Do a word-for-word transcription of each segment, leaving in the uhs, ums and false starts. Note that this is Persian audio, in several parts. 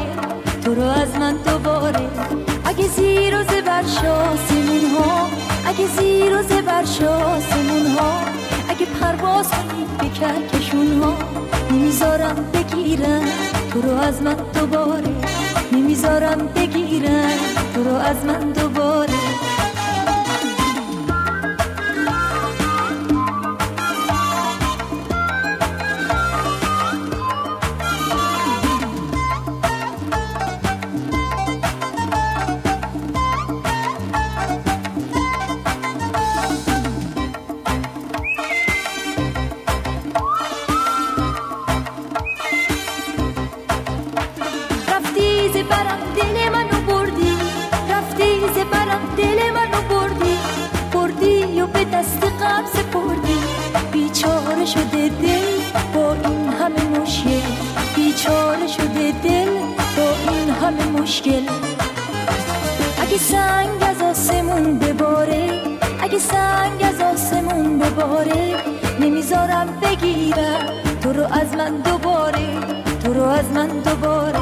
دوباره، تو رو از من دوباره. اگه زیر و زبر شاسمون ها، اگه زیر و زبر شاسمون ها، اگه پرواز کنی به کهکشون ها، نمیذارم بگیرن تو رو از من دوباره، نمیذارم بگیرن تو رو از من دوباره. شده دل با این همه مشکل، بیچاره شده دل با این همه مشکل. اگه سنگ از آسمون بباره، اگه سنگ از آسمون بباره، نمیذارم بگیرم تو رو از من دوباره، تو رو از من دوباره.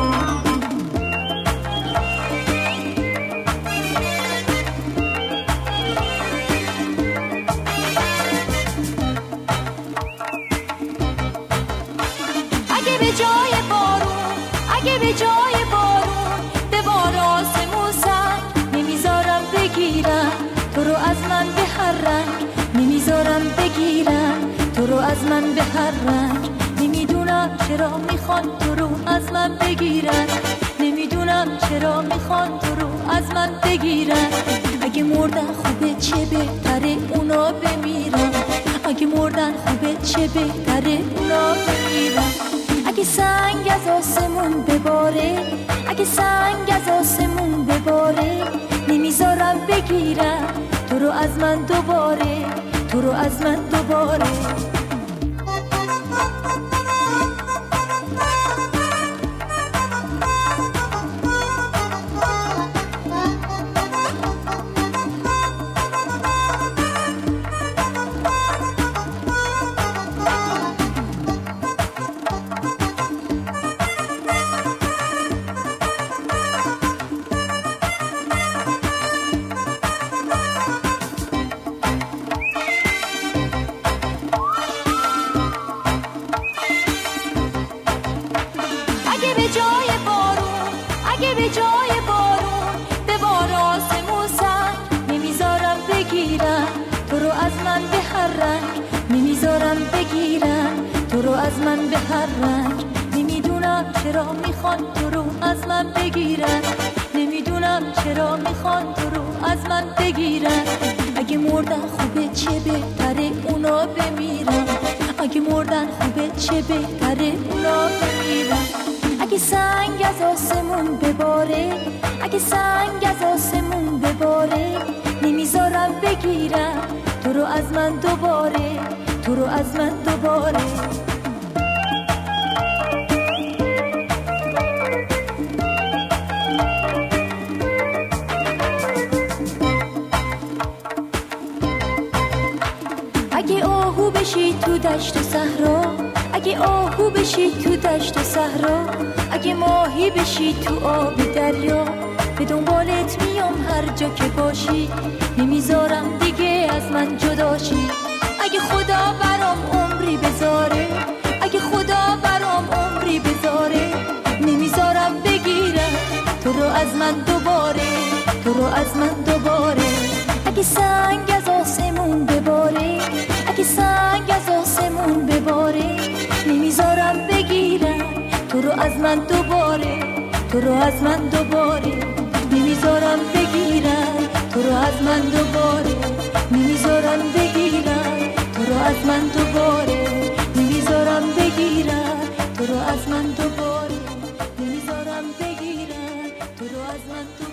به جای بارون، اگه به جای بارون به بار آسمون سنگ، نمیذارم بگیرم تو رو از من به هر رنگ، نمیذارم بگیرم تو رو از من به هر رنگ. نمیدونم چرا میخوان تو رو از من بگیرن، نمیدونم چرا میخوان تو رو از من بگیرن. اگه مردن خوبه چه بهتره اونا بمیرن، اگه مردن خوبه چه بهتره اونا بمیرن. اگه سنگ از آسمون بباره، اگه سنگ از آسمون بباره، نمیذارم بگیرم تو رو از من دوباره، تو رو از من دوباره. به جای بارون به بار آسمون سنگ، نمیذارم بگیرم تو رو از من به هر رنگ، نمیذارم بگیرم تو رو از من به هر رنگ. نمیدونم چرا میخوان تو رو از من بگیرن، نمیدونم چرا میخوان تو رو از من بگیرن. اگه مردن خوبه چه بهتره اونا بمیرن، اگه مردن خوبه چه بهتره اونا بمیرن. اگه سنگ از آسمون بباره، اگه سنگ از آسمون بباره، نمیذارم بگیرم تو رو از من دوباره، تو رو از من دوباره. اگه آهو بشی تو دشت و صحرا، اگه آهو بشی تو دشت و صحرا، اگه ماهی بشی تو آب دریا، به دنبالت میام هر جا که باشی، نمیذارم دیگه از من جداشی. اگه خدا برام عمری بذاره، اگه خدا برام عمری بذاره، نمیذارم بگیرم تو رو از من دوباره، تو رو از من دوباره. اگه سنگ از آسمون بباره، اگه سنگ از آسمون بباره، نمیذارم بگیرم تو رو از من دوباره، تو رو از من دوباره. نمیذارم بگیرم تو رو از من دوباره، نمیذارم بگیرم تو رو از من دوباره، نمیذارم بگیرم تو رو از من دوباره، نمیذارم بگیرم تو رو از من دوباره.